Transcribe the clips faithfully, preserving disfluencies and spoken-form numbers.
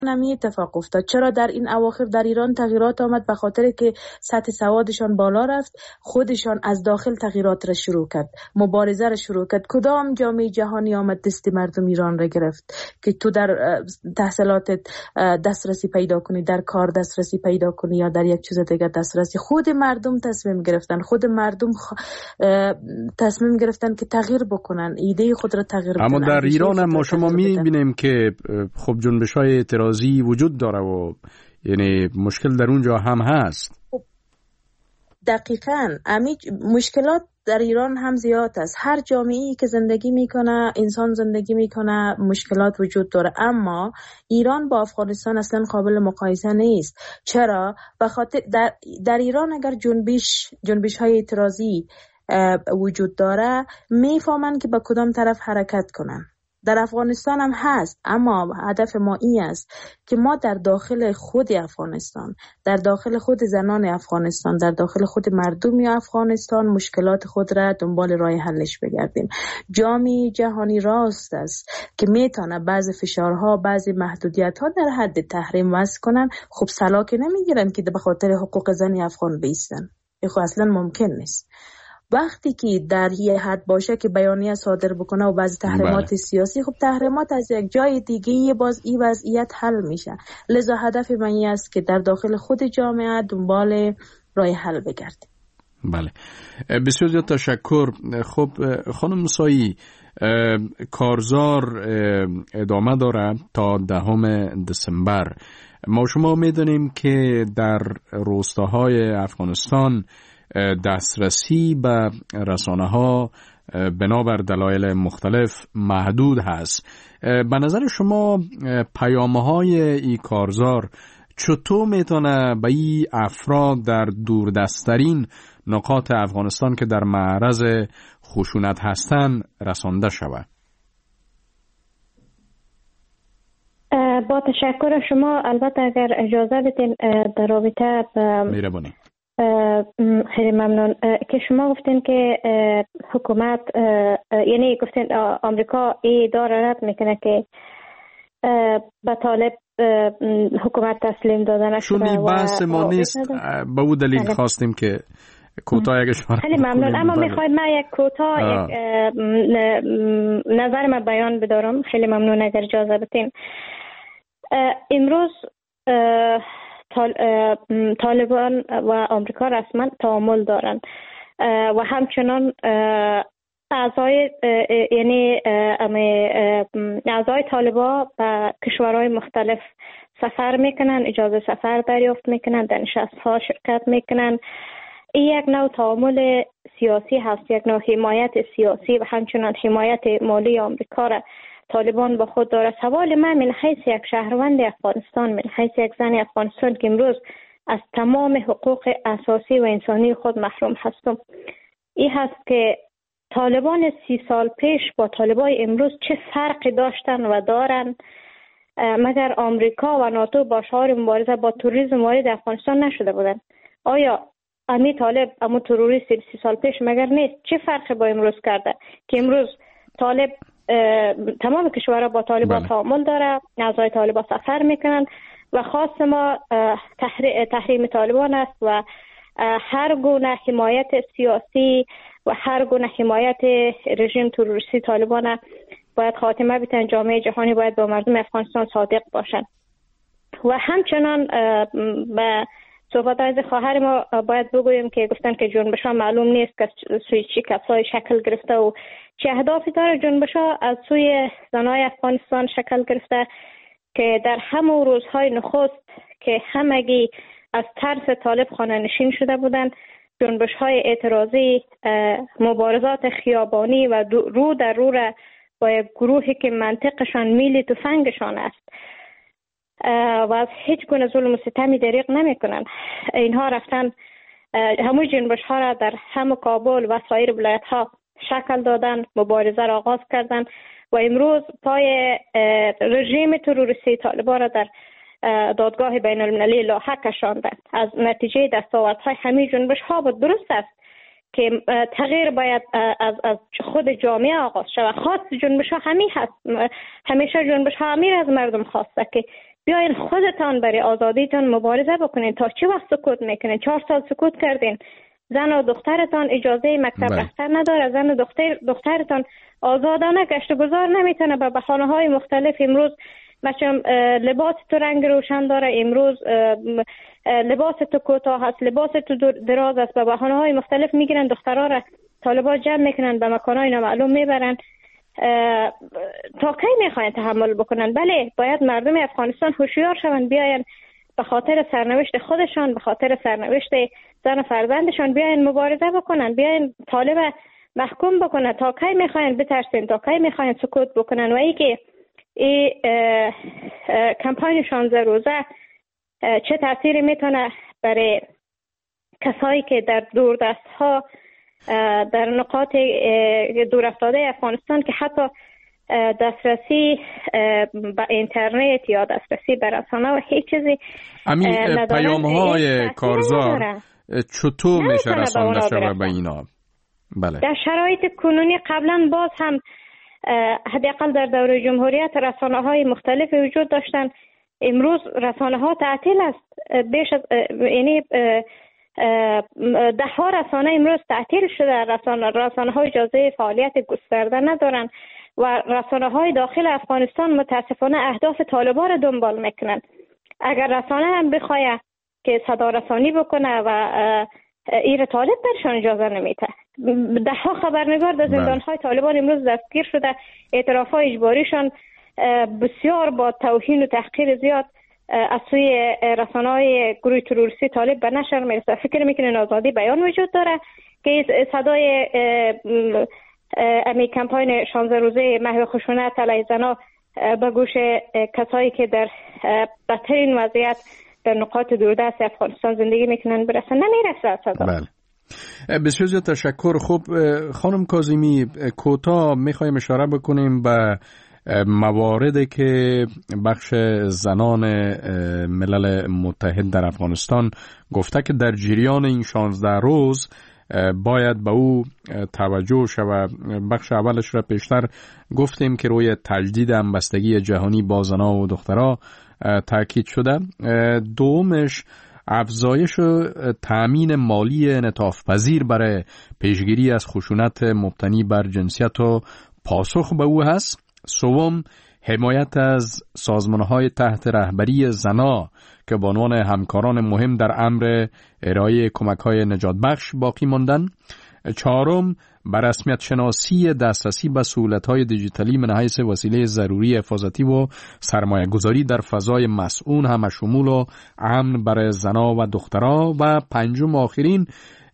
نمی اتفاق افتاد. چرا در این اواخر در ایران تغییرات آمد؟ به خاطر که سطح سوادشان بالا رفت، خودشان از داخل تغییرات را شروع کرد، مبارزه را شروع کرد. کدام جامعه جهانی آمد دست مردم ایران را گرفت که تو در تحصیلاتت دسترسی پیدا کنی، در کار دسترسی پیدا کنی یا در یک چیز دیگه دسترسی؟ خود مردم تصمیم گرفتن، خود مردم خ... تصمیم گرفتن که تغییر بکنن، ایده خود را تغییر بدن. اما در ایران هم ما شما می‌بینیم که خب جنبش‌های اعتراضی وجود داره و یعنی مشکل در اونجا هم هست. دقیقاً امی مشکلات در ایران هم زیاد است. هر جامعه‌ای که زندگی میکنه، انسان زندگی میکنه، مشکلات وجود داره. اما ایران با افغانستان اصلا قابل مقایسه نیست. چرا؟ به خاطر در, در ایران اگر جنبش جنبش های اعتراضی وجود داره، میفهمن که به کدام طرف حرکت کنن. در افغانستان هم هست، اما هدف ما این است که ما در داخل خود افغانستان، در داخل خود زنان افغانستان، در داخل خود مردم افغانستان مشکلات خود را دنبال راه حلش بگردیم. جامعه جهانی راست است که میتونه بعضی فشارها، بعضی محدودیت‌ها در حد تحریم وضع کنن. خب سلاک نمیگیرن که به خاطر حقوق زن افغان بیستن. این خب اصلا ممکن نیست. وقتی که در یه حد باشه که بیانیه صادر بکنه و بعضی تحریمات بله. سیاسی، خب تحریمات از یک جای دیگه باز این وضعیت حل میشه. لذا هدف من این است که در داخل خود جامعه دنبال راه حل بگردیم. بله، بسیار زیاد تشکر. خب خانم موسایی، کارزار ادامه داره تا دهم دسامبر. ما شما میدونیم که در روستاهای افغانستان دسترسی به رسانه ها بنابر دلایل مختلف محدود هست. به نظر شما پیامه های این کارزار چطور میتونه به این افراد در دوردستترین نقاط افغانستان که در معرض خشونت هستند رسانده شود؟ با تشکر شما. البته اگر اجازه بدین در رابطه با مهربانی. خیلی ممنون که شما گفتین که حکومت، یعنی گفتین آمریکا ای داره رد میکنه که به طالب حکومت تسلیم دادن شده. چون این بحث ما نیست، به اون دلیل بله. خواستیم که کوتاه یک اشاره خیلی ممنون. اما میخواید من یک کوتاه یک نظر من بیان بدارم. خیلی ممنون اگر اجازه بدین. امروز طالبان و آمریکا رسما تعامل دارن و همچنان اعضای یعنی اعضای طالبان به کشورهای مختلف سفر میکنن، اجازه سفر دریافت میکنن، در نشست‌ها شرکت میکنن. این یک نوع تعامل سیاسی هست، یک نوع حمایت سیاسی و همچنان حمایت مالی آمریکا را طالبان با خود داره. سوال من من حیث یک شهروند افغانستان، من حیث یک زن افغانستان که امروز از تمام حقوق اساسی و انسانی خود محروم هستم، این هست که طالبان سی سال پیش با طالبان امروز چه فرقی داشتن و دارن؟ مگر آمریکا و ناتو با شعار مبارزه با تروریسم وارد افغانستان نشده بودن؟ آیا امی طالب اما تروریست سی سال پیش مگر نیست؟ چه فرقی با امروز کرده که امروز طالب تمام کشورها با طالبان تعامل داره، اعضای طالبان سفر میکنن و خاص ما تحریم طالبان است و هر گونه حمایت سیاسی و هر گونه حمایت رژیم تروریستی طالبان باید خاتمه بدن. جامعه جهانی باید با مردم افغانستان صادق باشند و همچنان به صحبت از خواهر ما باید بگوییم که گفتن که جنبش ها معلوم نیست که سوی چی کسای شکل گرفته و چه اهدافی داره. جنبش ها از سوی زنای افغانستان شکل گرفته که در همون روزهای نخست که همگی از ترس طالب خانه نشین شده بودن، جنبش های اعتراضی، مبارزات خیابانی و رو در رو را با یک گروهی که منطقشان میل تفنگشان است و از هیچ گونه ظلم و ستمی دریغ نمی کنن. اینها رفتن همون جنبش ها را در هم کابل و سایر ولایت ها شکل دادن، مبارزه را آغاز کردن و امروز پای رژیم تروریستی طالبان را در دادگاه بین المللی لاحق کشاندند. از نتیجه دستاوردهای همین جنبش ها بود. درست است که تغییر باید از از خود جامعه آغاز شود. خاص جنبش ها همین هست. همیشه جنبش ها امیر از مردم خواسته که بیاین خودتان برای آزادیتان مبارزه بکنین. تا چه وقت سکوت میکنین؟ چهار سال سکوت کردین. زن و دخترتان اجازه مکتب رفتن نداره. زن و دختر دخترتان آزادانه گشت و گذار نمیتونه. به بهانه های مختلف امروز مثلا لباس تو رنگ روشن داره، امروز لباس تو کوتاه هست، لباس تو دراز است، به بهانه های مختلف میگیرن دخترها را طالبان جمع میکنن به مکانهای نامعلوم میبرن. تا کی میخواین تحمل بکنن؟ بله، باید مردم افغانستان هوشیار شوند، بیاین به خاطر سرنوشت خودشان، به خاطر سرنوشت زن فرزندشان بیاین مبارزه بکنن، بیاین طالب محکوم بکنن. تا کی میخواین بترسین؟ تا کی میخواین سکوت بکنن؟ و ای که این کمپاین شانزده روزه چه تأثیری میتونه برای کسایی که در دوردست ها در نقاط دور افتاده افغانستان که حتی دسترسی به اینترنت یا دسترسی به رسانه و هیچ چیزی همین پیام های کارزار چطور میشه رسانده شده به اینا؟ بله. در شرایط کنونی قبلا باز هم حداقل در دوره جمهوریت رسانه های مختلف وجود داشتن. امروز رسانه ها تعطیل است. بیش از یعنی ده ها رسانه امروز تعطیل شده. رسانه رسانه های اجازه فعالیت گسترده ندارن و رسانه های داخل افغانستان متاسفانه اهداف طالبان را دنبال میکنن. اگر رسانه هم بخواه که صدا رسانی بکنه و ایر طالب برشان اجازه نمیده. ده ها خبرنگار در زندان های طالبان امروز دستگیر شده. اعتراف های اجباریشان بسیار با توهین و تحقیر زیاد از سوی رسانه های گروه تروریستی طالب به نشر میرسه. فکر میکنین آزادی بیان وجود داره که صدای امی کمپاین شانزده روزه محو خشونت علیه زنها به گوش کسایی که در بدترین وضعیت در نقاط دوردست افغانستان زندگی میکنن برسن؟ نمیرسه صدا. بله. بسیار زیاد تشکر. خب خانم کاظمی، کوتاه میخوایم اشاره بکنیم به مواردی که بخش زنان ملل متحد در افغانستان گفته که در جریان این شانزده روز باید به او توجه شود. بخش اولش را پیشتر گفتیم که روی تجدید همبستگی جهانی با زنان و دخترها تاکید شده. دومش افزایش و تأمین مالی انعطاف پذیر برای پیشگیری از خشونت مبتنی بر جنسیت و پاسخ به او هست. سوم حمایت از سازمان‌های تحت رهبری زنا که به عنوان همکاران مهم در امر ارائه کمک‌های نجات بخش باقی ماندن. چهارم بر رسمیت شناسی دسترسی به سهولت‌های دیجیتالی من حیث وسیله ضروری حفاظتی و سرمایه گذاری در فضای مسئول هم شمول و امن برای زنا و دخترها. و پنجم آخرین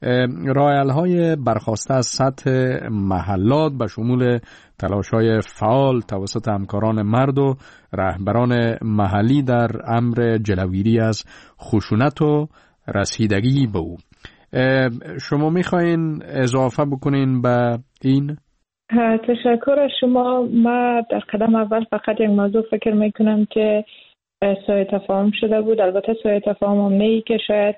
رایل‌های برخواسته از سطح محلات به شمول تلاش‌های فعال توسط همکاران مرد و رهبران محلی در امر جلوگیری از خشونت و رسیدگی به او. شما میخواین اضافه بکنین به این؟ تشکر از شما. ما در قدم اول فقط یک موضوع فکر میکنم که سوء تفاهم شده بود. البته سوء تفاهم هم نه که شاید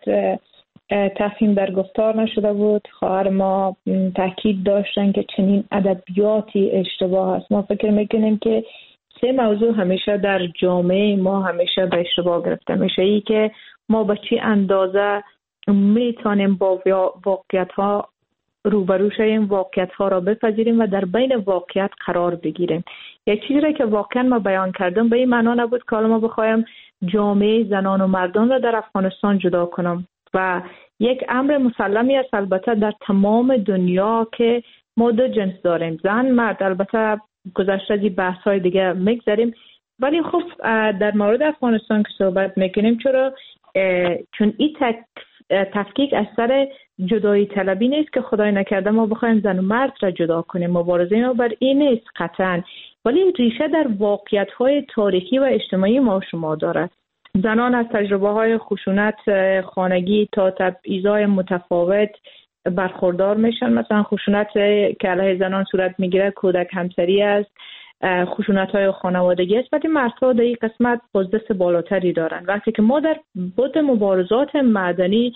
تفهیم در گفتار نشده بود. خواهر ما تاکید داشتن که چنین ادبیاتی اشتباه است. ما فکر میکنیم که سه موضوع همیشه در جامعه ما همیشه به اشتباه گرفته میشه. ای که ما به چی اندازه میتونیم با واقعیت ها روبرو شویم، واقعیت ها را بپذیریم و در بین واقعیت قرار بگیریم. یک چیزی را که واقعا ما بیان کردم به این معنا نبود که حالا ما بخوایم جامعه زنان و مردان را در افغانستان جدا کنم و یک امر مسلمی است البته در تمام دنیا که ما دو جنس داریم، زن مرد. البته گذشته از این بحث های دیگه میگذاریم، ولی خب در مورد افغانستان که صحبت میکنیم چرا چون این تک تفکیک از سر جدایی طلبی نیست که خدای نکرده ما بخوایم زن و مرد را جدا کنیم. مبارزه ما بر این نیست قطعا، ولی ریشه در واقعیت های تاریخی و اجتماعی ما شما دارد. زنان از تجربه های خشونت خانگی تا تبعیض‌های متفاوت برخوردار میشن. مثلا خشونت که علیه زنان صورت میگیره کودک همسری است، خشونت های خانوادگی است. ولی مردها در این قسمت پوزدست بالاتری دارن. وقتی که ما در بعد مبارزات مدنی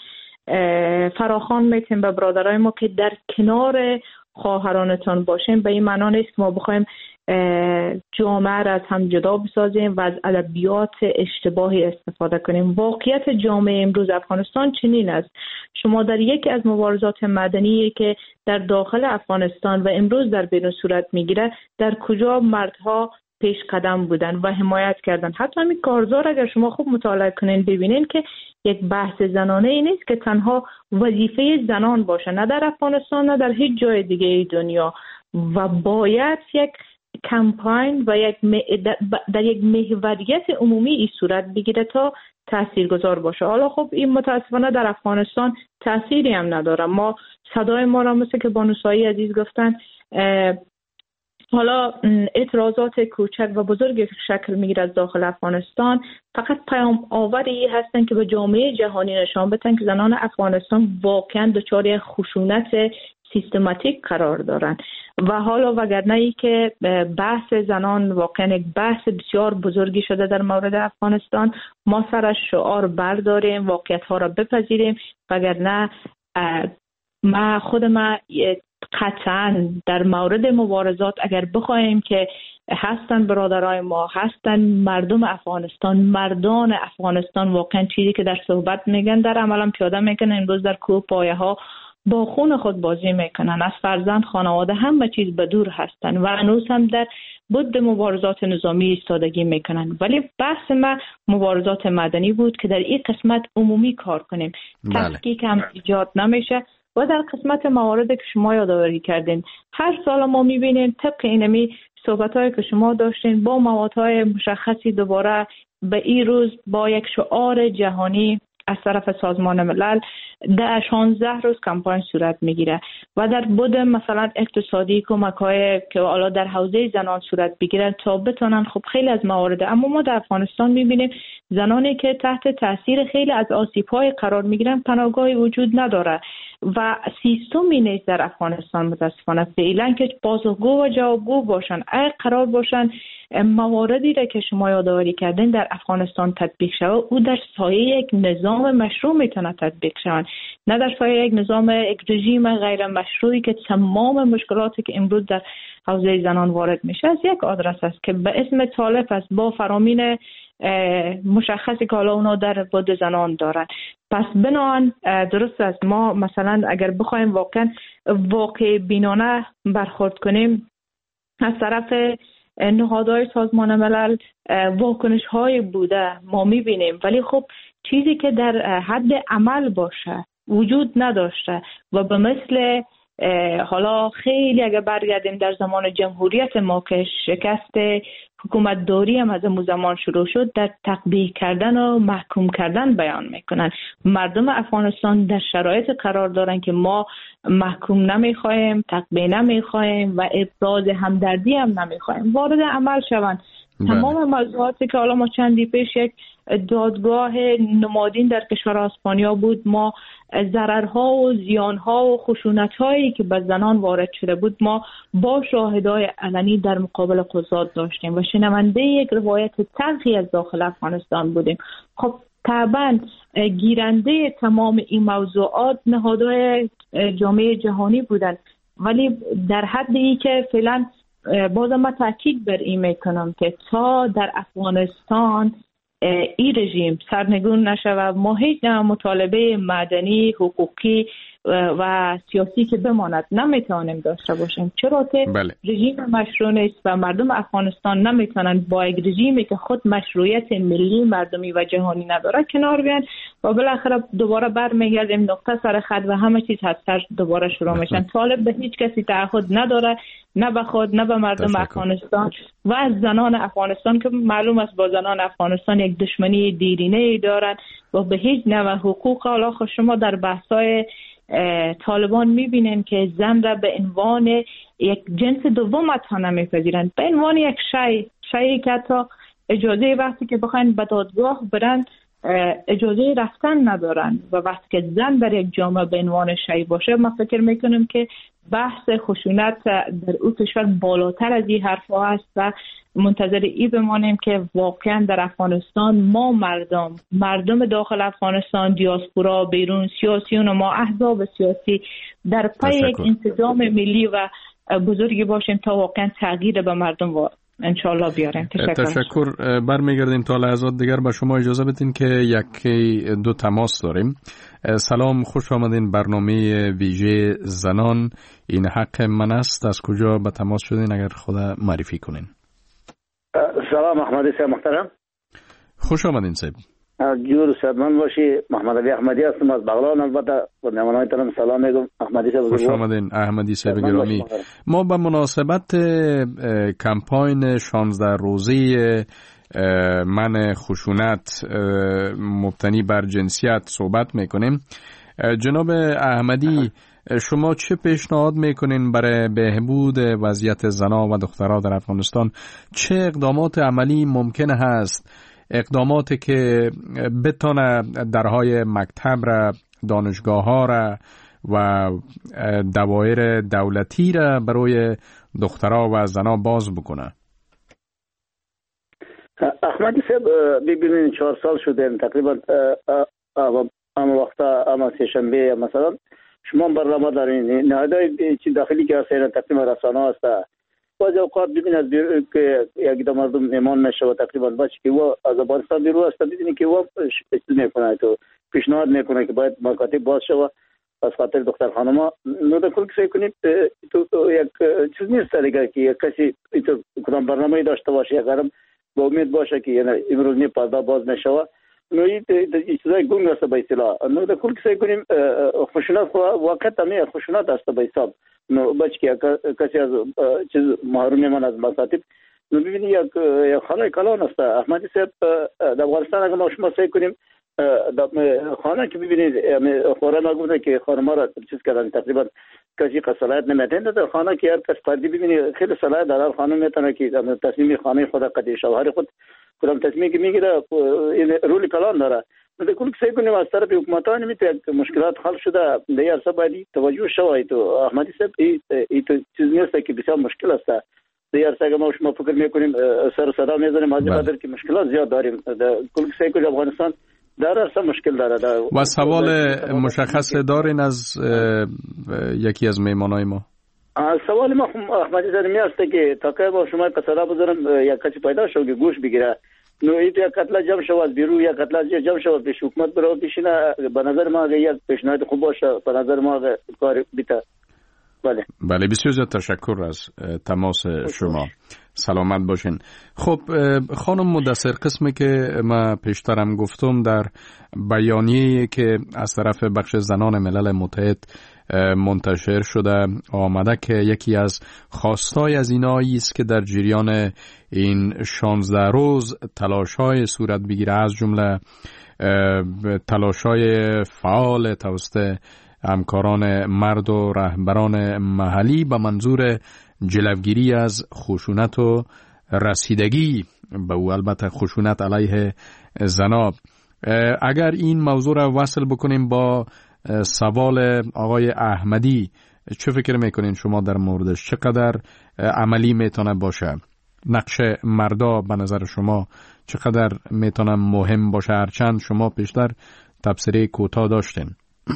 فراخوان میتیم به برادرای ما که در کنار خواهرانتان باشیم، به این معنا نیست که ما بخوایم جامعه را از هم جدا بسازیم و از ادبیات اشتباهی استفاده کنیم. واقعیت جامعه امروز افغانستان چنین است. شما در یکی از مبارزات مدنی که در داخل افغانستان و امروز در بیرون صورت میگیره، در کجا مردها پیش قدم بودن و حمایت کردن. حتی همین کارزار اگر شما خوب مطالعه کنین ببینین که یک بحث زنانه ای نیست که تنها وظیفه زنان باشه، نه در افغانستان نه در هیچ جای دیگه ای دنیا، و باید یک کمپاین و یک در یک محوریت عمومی این صورت بگیره تا تاثیرگذار باشه. حالا خب این متاسفانه در افغانستان تأثیری هم نداره. ما صدای ما را مثل که بانو سایی عزیز گفتن، حالا اعتراضات کوچک و بزرگ شکل میگیره از داخل افغانستان، فقط پیام آوری هستن که به جامعه جهانی نشان بدن که زنان افغانستان واقعا دچار خشونت سیستماتیک قرار دارن. و حالا وگرنه ای که بحث زنان واقعا یک بحث بسیار بزرگی شده در مورد افغانستان، ما سر از شعار برداریم، واقعیت ها را بپذیریم. وگرنه ما خود ما قطعا در مورد مبارزات اگر بخوایم که هستن برادرای ما، هستن مردم افغانستان، مردان افغانستان، واقعا چیزی که در صحبت میگن در عمل هم پیاده میکنن. امروز در کوه پایه ها با خون خود بازی میکنن، از فرزند، خانواده، همه چیز به دور هستن و هنوز هم در بود مبارزات نظامی ایستادگی میکنن. ولی بحث ما مبارزات مدنی بود که در این قسمت عمومی کار کنیم. تفکیک هم ایجاد نمیشه. و در قسمت مواردی که شما یادآوری کردین، هر سال ما میبینیم طبق اینمی صحبت‌هایی که شما داشتین با موادهای مشخصی دوباره به این روز با یک شعار جهانی از طرف سازمان ملل در شانزده روز کمپاین صورت میگیره و در بود مثلا اقتصادی کمک‌های که حالا در حوزه زنان صورت بگیره تا بتونن خب خیلی از موارد. اما ما در افغانستان میبینیم زنانی که تحت تاثیر خیلی از آسیب‌های قرار میگیرن پناهگاهی وجود نداره و سیستمی نیست در افغانستان متاسفانه فعلا که پاسخگو و جوابگو باشن. اگه قرار باشن مواردی را که شما یادآوری کردین در افغانستان تطبیق شود، او در سایه یک نظام مشروع میتونه تطبیق شود، نه در سایه یک نظام یک رژیم غیر مشروعی که تمام مشکلاتی که امروز در حوزه زنان وارد میشه از یک آدرس است که به اسم طالب است با فرامین مشخصی که حالا اونا در بود زنان دارن. پس بنابراین درست است ما مثلا اگر بخوایم واقعا واقع بینانه برخورد کنیم از طرف نهادهای سازمان ملل واکنش های بوده ما میبینیم، ولی خب چیزی که در حد عمل باشه وجود نداشته و به مثل حالا خیلی اگر برگردیم در زمان جمهوریت ما که شکست حکومت داری هم از اون زمان شروع شد، در تطبیق کردن و محکوم کردن بیان میکنن. مردم افغانستان در شرایط قرار دارن که ما محکوم نمیخوایم، تطبیق نمیخوایم و ابراز همدردی هم نمیخوایم، وارد عمل شوند. تمام موضوعاتی که حالا ما چندی پیش یک دادگاه نمادین در کشور اسپانیا بود، ما ضررها و زیانها و خشونت‌هایی که به زنان وارد شده بود ما با شاهدای علنی در مقابل قضات داشتیم و شنونده یک روایت تلخی از داخل افغانستان بودیم. خب طبعا گیرنده تمام این موضوعات نهادهای جامعه جهانی بودند، ولی در حدی که فعلا بازم من تاکید بر این میکنم که تا در افغانستان این رژیم سرنگون نشود ما هیچ مطالبه مدنی، حقوقی و سیاسی که بماند نمیتوانیم داشته باشیم، چرا که بله. رژیم مشروع نیست و مردم افغانستان نمیتونن با یک رژیمی که خود مشروعیت ملی، مردمی و جهانی نداره کنار بیان و بالاخره دوباره برمیگردیم نقطه سر خط و همه چیز هستش دوباره شروع میشن. طالب به هیچ کسی تعهد نداره، نه به خود نه به مردم تشکر. افغانستان و از زنان افغانستان که معلوم است با زنان افغانستان یک دشمنی دیرینه ای دارند و به هیچ نوع حقوق. حالا خود شما در بحث‌های طالبان میبینن که زن را به عنوان یک جنس دوم حتی نمیپذیرند، به عنوان یک شی شیعی که حتی اجازه وقتی که بخواین به دادگاه برن اجازه رفتن ندارن و وقتی که زن در یک جامعه به عنوان شی باشه ما فکر میکنم که بحث خشونت در او کشور بالاتر از این حرف ها هست و منتظر ای بمانیم که واقعا در افغانستان ما مردم مردم داخل افغانستان، دیاسپورا، بیرون، سیاسیون و ما احزاب سیاسی در پای یک انسجام ملی و بزرگی باشیم تا واقعا تغییر به مردم و انشالله بیاریم. تشکر. تشکر. برمیگردیم تا لحظات دیگر. به شما اجازه بدین که یکی دو تماس داریم. سلام، خوش آمدین برنامه ویژه زنان، این حق من است. از کجا به تماس شدین اگر خود معرفی کنین؟ سلام، احمدی صاحب محترم. خوش آمدین صاحب. جور صدمن باشی. محمد علی احمدی هستم از بغلان. البته با نمایانتان سلام میگم. احمدی صاحب خوش آمدین احمدی صاحب گرامی. ما به مناسبت کمپاین شانزده روزی من خشونت مبتنی بر جنسیت صحبت میکنیم. جناب احمدی، شما چه پیشنهاد میکنین برای بهبود وضعیت زنان و دخترها در افغانستان؟ چه اقدامات عملی ممکن هست، اقداماتی که بتونه درهای مکتب را، دانشگاه ها را و دوایر دولتی را برای دخترها و زنان باز بکنه؟ احمدی صاحب ببینید چهار سال شده تقریبا اما وقتا اما سه‌شنبه مثلا شما برنامه دارین نهادهای چی داخلی که هستن تقریبا رسانه هست. بعضی اوقات ببینید که یک دو مردم میمان میشه تقریبا باشه که و از افغانستان بیرون است، ببینید که و چیز میکنه تو پیشنهاد میکنه که باید مکاتب باز شه از خاطر دختر خانما. نو در کل کسی کنید تو یک چیز نیست دیگه که یک کسی تو کدام برنامه داشته باشه اگرم با امید باشه که یعنی امروز نه پرده باز نشه. نو این چیزای گنگ است به اصطلاح. نو در کل کسی کنیم خشونت واقعا تمام خشونت است به حساب. نو بچ که کسی از چیز محروم من از مکاتب. نو ببینید یک خانه کلان است. احمدی صاحب در افغانستان اگر ما شما سعی کنیم خانه که ببینید قرآن گفته که خانم را چیز کردن تقریبا کسی صلاحیت نمیتونه در خانه که هر کس فردی ببینید خیلی صلاحیت در خانه میتونه که تصمیم خانه خود قضیه شوهر خود کدام تصمیمی که میگیره این رول کلان داره. در کل سعی کنیم از طرف حکومتان میتونه مشکلات حل شده در عرصه باید توجه شود. تو احمدی صاحب این تو چیز نیست که بسیار مشکل است. در عرصه اگر ما شما فکر میکنیم سر صدا میزنیم از این که مشکلات زیاد داریم. در کل سعی کنیم افغانستان در اصلا مشکل داره. و سوال مشخص دارین از یکی از میمانای ما؟ سوال ما احمدی زرمی است که تا که با شما قصدا بذارم یک کسی پیدا شد که گوش بگیره. نو این یک قتل جمع شود بیرو، یک قتل جمع شود پیش حکومت برای پیشینه. به نظر ما یک پیشنهاد خوب باشه. به نظر ما کار بیتا. بله بله، بسیار زیاد تشکر از تماس شما. سلامت باشین. خب خانم مدثر، قسمی که ما پیشترم گفتم در بیانیه‌ای که از طرف بخش زنان ملل متحد منتشر شده آمده که یکی از خواستای از اینایی است که در جریان این شانزده روز تلاش‌های صورت بگیره، از جمله تلاش‌های فعال توسط همکاران مرد و رهبران محلی به منظور جلوگیری از خشونت و رسیدگی به او، البته خشونت علیه زنان. اگر این موضوع را وصل بکنیم با سوال آقای احمدی، چه فکر میکنین شما در موردش؟ چقدر عملی میتونه باشه؟ نقش مردا به نظر شما چقدر میتونه مهم باشه؟ هرچند شما پیشتر تبصره کوتاه داشتین.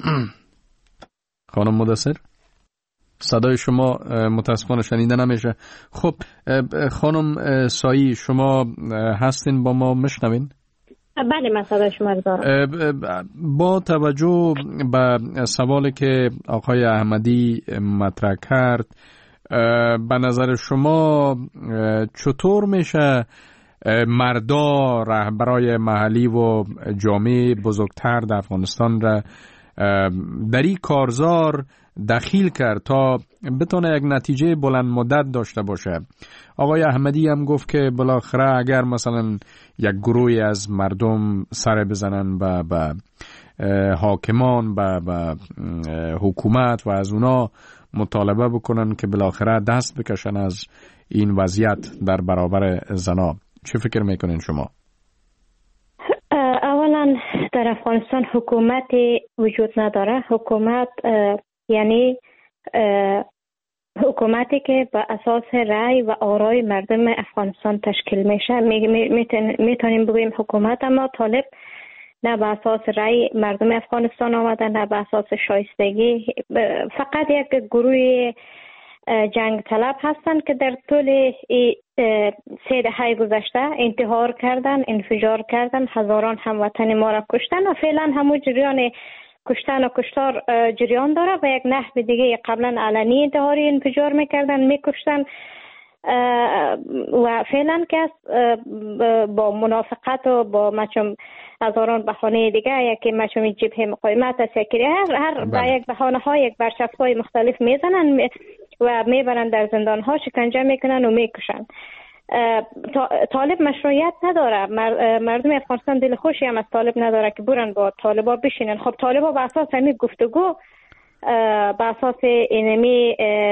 خانم مدثر، صدای شما متاسفانه شنیده نمیشه. خب خانم سایی، شما هستین با ما، میشنوین؟ بله من صدای شما رو دارم. با توجه به سوالی که آقای احمدی مطرح کرد، به نظر شما چطور میشه مردا، رهبرای محلی و جامعه بزرگتر در افغانستان را در این کارزار دخیل کرد تا بتونه یک نتیجه بلند مدت داشته باشه؟ آقای احمدی هم گفت که بالاخره اگر مثلا یک گروهی از مردم سر بزنن به به حاکمان، به به حکومت و از اونا مطالبه بکنن که بالاخره دست بکشن از این وضعیت در برابر زنا، چه فکر میکنین شما؟ اولا در افغانستان حکومتی وجود نداره. حکومت یعنی حکومتی که به اساس رأی و آرای مردم افغانستان تشکیل میشه. میتونیم بگوییم حکومت، اما طالب نه به اساس رأی مردم افغانستان آمده، نه به اساس شایستگی. فقط یک گروه جنگ طلب هستند که در طول سه دهه گذشته انتحار کردن، انفجار کردن، هزاران هموطن ما را کشتن و فعلا همون جریان کشتن و کشتار جریان داره و یک نحو دیگه قبلا علنی انتحاری انفجار میکردن، میکشتن و فعلا که با منافقت و با مچم هزاران بهانه دیگه، یکی مچم جبهه مقاومت است، یکی هر هر با یک بهانه ها یک برچسب های مختلف میزنن و میبرن در زندان ها، شکنجه میکنن و میکشن. طالب مشروعیت نداره. مردم افغانستان دل خوشی هم از طالب نداره که برن با طالبا بشینن. خب طالبا به اساس همین گفتگو، به اساس اینمی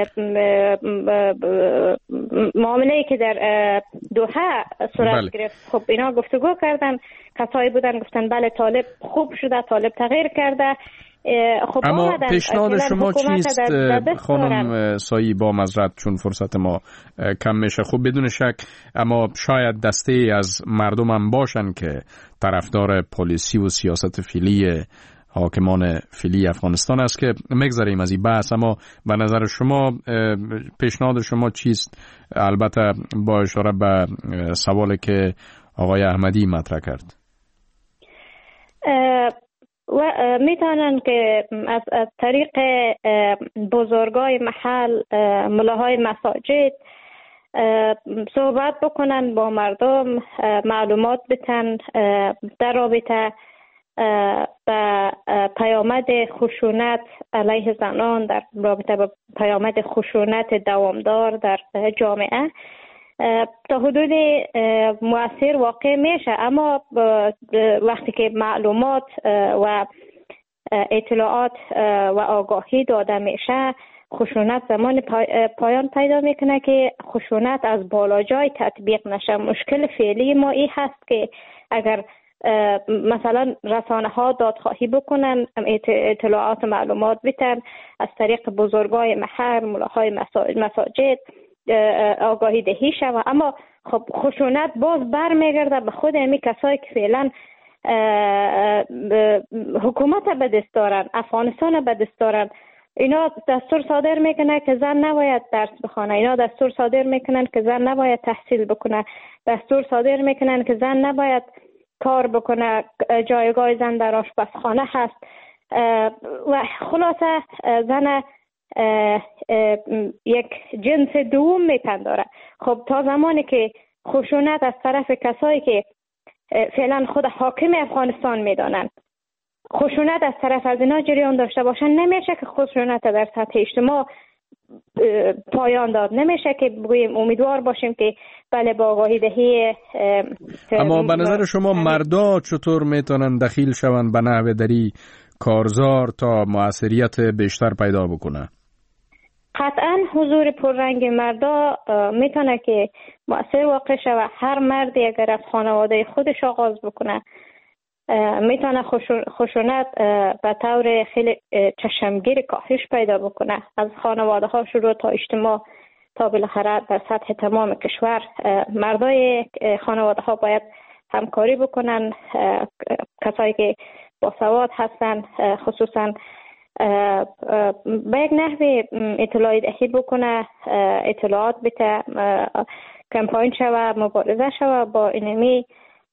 معامله‌ای که در دوحه صورت بله. گرفت، خب اینا گفتگو کردن، کسایی بودن گفتن بله طالب خوب شده، طالب تغییر کرده. خب اما پیشنهاد شما چیست خانم سایی؟ با معذرت چون فرصت ما کم میشه، خب بدون شک اما شاید دسته از مردم هم باشن که طرفدار پالیسی و سیاست فعلی حاکمان فعلی افغانستان است که مگذاریم از این بحث، اما به نظر شما پیشنهاد شما چیست؟ البته با اشاره به سوالی که آقای احمدی مطرح کرد. و میتونن که از, از طریق بزرگای محل، ملاهای مساجد صحبت بکنن با مردم، معلومات بتن در رابطه با پیامد خشونت علیه زنان، در رابطه با پیامد خشونت دوامدار در جامعه تا حدود مؤثر واقع میشه. اما وقتی که معلومات و اطلاعات و آگاهی داده میشه، خشونت زمان پایان پیدا میکنه که خشونت از بالا جای تطبیق نشه. مشکل فعلی ما این هست که اگر مثلا رسانه ها دادخواهی بکنن، اطلاعات و معلومات بتن از طریق بزرگای محل، ملاهای مساجد آگاهی دهی شود، اما خب خشونت باز بر میگرده به خود امی کسایی که فعلا حکومت به دست دارن، افغانستان به دست دارن. اینا دستور صادر میکنه که زن نباید درس بخونه، اینا دستور صادر میکنن که زن نباید تحصیل بکنه، دستور صادر میکنن که زن نباید کار بکنه، جایگاه زن در آشپزخانه هست و خلاصه زن اه اه یک جنس دوم میپنداره. خب تا زمانی که خشونت از طرف کسایی که فعلا خود حاکم افغانستان میدانن، خشونت از طرف از اینا جریان داشته باشن، نمیشه که خشونت در سطح اجتماع پایان داد. نمیشه که بگوییم امیدوار باشیم که بله با آگاهی دهی. اما به نظر شما مردا چطور میتونن دخیل شون به نحو دری کارزار تا موثریت بیشتر پیدا بکنه؟ قطعا حضور پررنگ مردا میتونه که مؤثر واقع شود. هر مردی اگر از خانواده خودش آغاز بکنه میتونه خشونت به طور خیلی چشمگیر کاهش پیدا بکنه، از خانواده ها شروع تا اجتماع تا بالاخره در سطح تمام کشور. مردای خانواده ها باید همکاری بکنن، کسایی که با سواد هستن خصوصا به یک نحوی اطلاعی دهی بکنه، اطلاعات بده، کمپاین شوه، مبارزه شوه با اینمی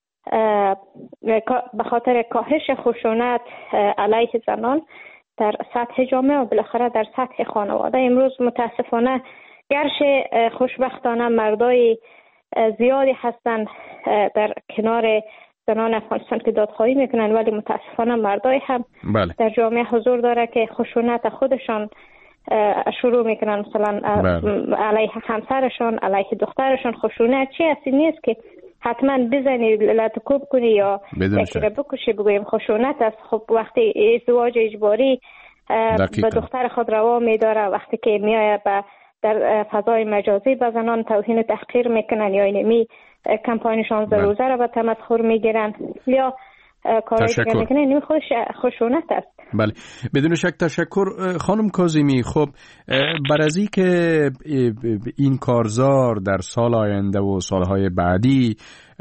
به خاطر کاهش خشونت علیه زنان در سطح جامعه و بالاخره در سطح خانواده. امروز متاسفانه گرچه خوشبختانه مردای زیادی هستن در کنار زنان افغانستان که دادخواهی میکنن، ولی متاسفانه مردای هم بله. در جامعه حضور داره که خشونت خودشان شروع میکنن، مثلا بله. علیه همسرشان، علیه دخترشان. خشونت چی هستی نیست که حتما بزنی لطکوب کنی یا یکی را بکشی بگویم خشونت است. خب وقتی ازدواج اجباری به دختر خود روا میداره، وقتی که میایه به در فضای مجازی به زنان توهین و تحقیر میکنن یا اینمی کمپاین شانزده روزه را به تمسخر میگیرن یا کارایی دیگه میکنن، اینمی خودش خشونت است. بله بدون شک. تشکر خانم کاظمی. خب بر از این که این کارزار در سال آینده و سالهای بعدی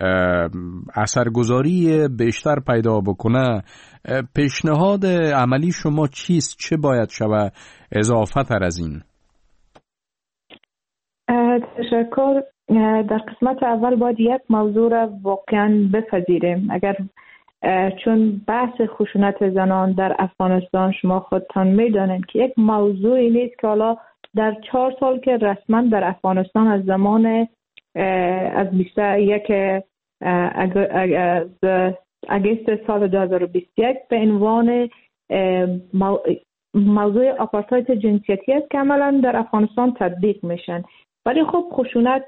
اثرگذاری بیشتر پیدا بکنه، پیشنهاد عملی شما چیست؟ چه باید شود اضافه تر از این؟ تشکر. در قسمت اول باید یک موضوع را واقعا بپذیریم. اگر چون بحث خشونت زنان در افغانستان شما خودتان میدانید که یک موضوعی نیست که حالا در چهار سال که رسما در افغانستان از زمان از بیست و یک اگست سال دو هزار و بیست و یک به عنوان موضوع آپارتاید جنسیتی است که عملا در افغانستان تطبیق میشن. ولی خب خشونت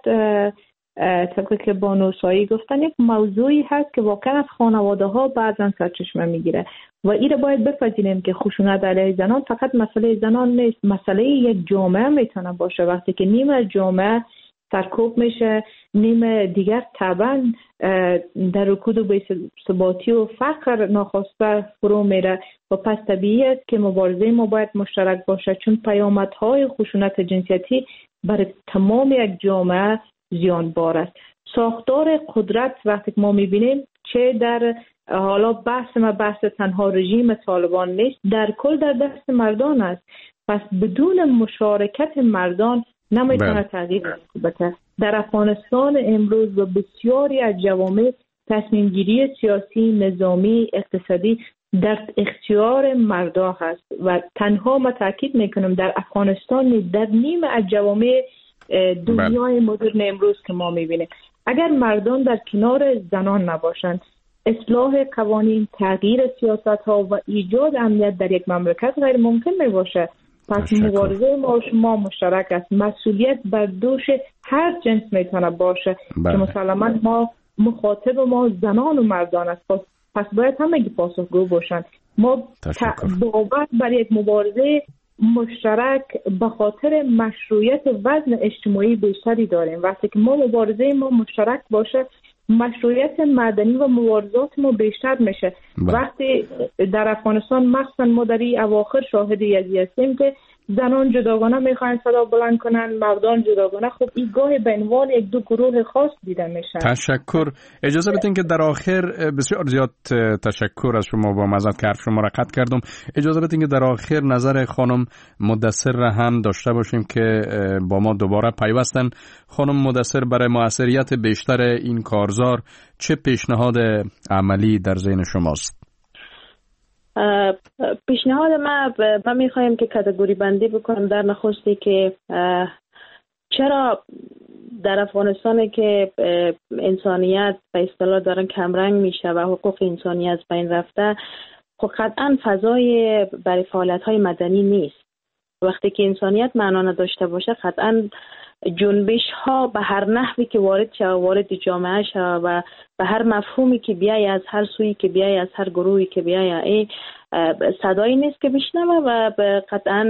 طبقه که بانو سایی گفتن یک موضوعی هست که واقعا از خانواده ها بعضا سرچشمه میگیره و این باید بپذیریم که خشونت علیه زنان فقط مسئله زنان نیست، مسئله یک جامعه میتونه باشه. وقتی که نیم از جامعه سرکوب میشه، نیم دیگر طبعا در رکود و بی‌ثباتی و فقر ناخواسته فرو میره و پس طبیعی است که مبارزه ما باید مشترک باشه، چون پیامدهای خشونت جنسیتی برای تمام یک جامعه زیانبار است. ساختار قدرت وقتی ما میبینیم چه در حالا بحث ما بحث تنها رژیم طالبان نیست، در کل در دست مردان است. پس بدون مشارکت مردان نمیتونه تغییر بده. در افغانستان امروز و بسیاری از جوامع تصمیم گیری سیاسی، نظامی، اقتصادی در اختیار مردان هست و تنها ما تاکید میکنم در افغانستان در نیم از جوامع دنیای مدرن امروز که ما میبینیم اگر مردان در کنار زنان نباشند، اصلاح قوانین، تغییر سیاست ها و ایجاد امنیت در یک مملکت غیر ممکن میباشه. پس مبارزه ما شما مشترک است. مسئولیت بر دوش هر جنس میتونه باشه که مسلما ما مخاطب ما زنان و مردان است. پس, پس باید همگی پاسخگو باشند. ما باور بر یک مبارزه مشترک به خاطر مشروعیت وزن اجتماعی بیشتری داریم. وقتی که ما مبارزه ما مشترک باشه، مشروعیت مدنی و مبارزات ما بیشتر میشه. با. وقتی در افغانستان مخصوصا ما در این اواخر شاهدی ازی هستیم که زنان جداگانه میخواین صدا بلند کنن، مردان جداگانه، خب این گاه به عنوان یک دو گروه خاص دیده میشن. تشکر. اجازه بدین که در آخر بسیار زیاد تشکر از شما با مزد که حرف شما را قطع کردم. اجازه بدین که در آخر نظر خانم مدثر را هم داشته باشیم که با ما دوباره پیوستن. خانم مدثر، برای موثریت بیشتر این کارزار چه پیشنهاد عملی در ذهن شماست؟ پیشنهاد ما ما میخوایم که کاتگوری بندی بکنم. در نخستی که چرا در افغانستان که انسانیت به اصطلاح دارن کمرنگ میشه و حقوق انسانی از بین رفته، خب قطعا فضای برای فعالیت‌های مدنی نیست. وقتی که انسانیت معنا نداشته باشه، قطعا جنبش ها به هر نحوی که وارد شود، وارد جامعه شود و به هر مفهومی که بیای، از هر سویی که بیای، از هر گروهی که بیای، این صدایی نیست که بشنوه و قطعا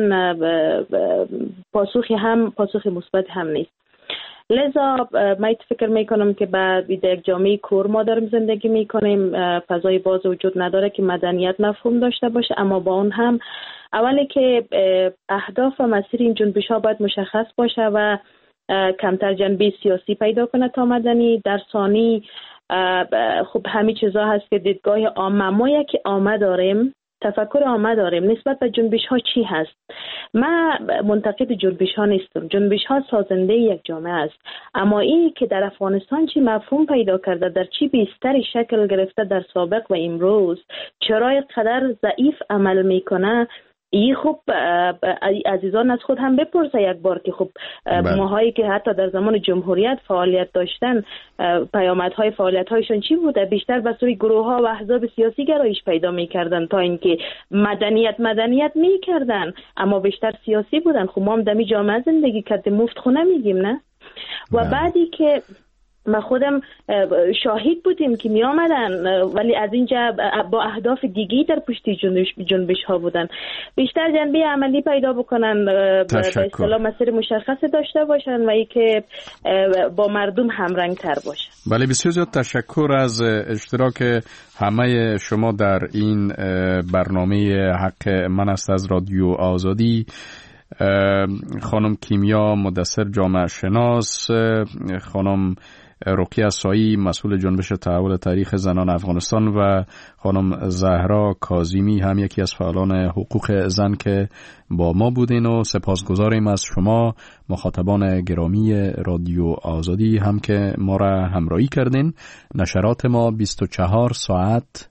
پاسخی هم پاسخی مثبت هم نیست. لذا من فکر میکنم که بعد یک جامعه کور ما داریم زندگی میکنیم، فضای باز وجود نداره که مدنیت مفهوم داشته باشه، اما با اون هم اولی که اهداف و مسیر این جنبش ها باید مشخص باشه و کمتر جنبه سیاسی پیدا کنه تا مدنی. در ثانی خب همین چیزا هست که دیدگاه عامه ما که عامه داریم، تفکر عامه داریم نسبت به جنبش ها چی هست. من منتقد جنبش ها نیستم، جنبش ها سازنده یک جامعه است، اما این که در افغانستان چی مفهوم پیدا کرده، در چی بیشتری شکل گرفته در سابق و امروز، چرا قدر ضعیف عمل میکنه، این خب عزیزان از خود هم بپرسه یک بار که خب ماهایی که حتی در زمان جمهوریت فعالیت داشتن، پیامدهای فعالیت‌هایشون چی بوده؟ بیشتر به سوی گروه‌ها و احزاب سیاسی گرایش پیدا می‌کردن تا اینکه مدنیت مدنیت می‌کردن، اما بیشتر سیاسی بودن. خب ما هم دمی جامعه زندگی کردیم، مفت خونه میگیم نه؟ و بعدی که ما خودم شاهد بودیم که می آمدن ولی از اینجا با اهداف دیگی در پشتی جنبش, جنبش ها بودن. بیشتر جنبه عملی پیدا بکنن، به اصطلاح مسیر مشخص داشته باشن و ای که با مردم همرنگ تر باشن. بله، بسیار زیاد تشکر از اشتراک همه شما در این برنامه حق من است از رادیو آزادی. خانم کیمیا مدثر جامعه شناس، خانم رقیه سایی مسئول جنبش تحول تاریخ زنان افغانستان و خانم زهرا کاظمی هم یکی از فعالان حقوق زن که با ما بودین و سپاسگزاریم از شما مخاطبان گرامی رادیو آزادی هم که ما را همراهی کردین. نشرات ما بیست و چهار ساعت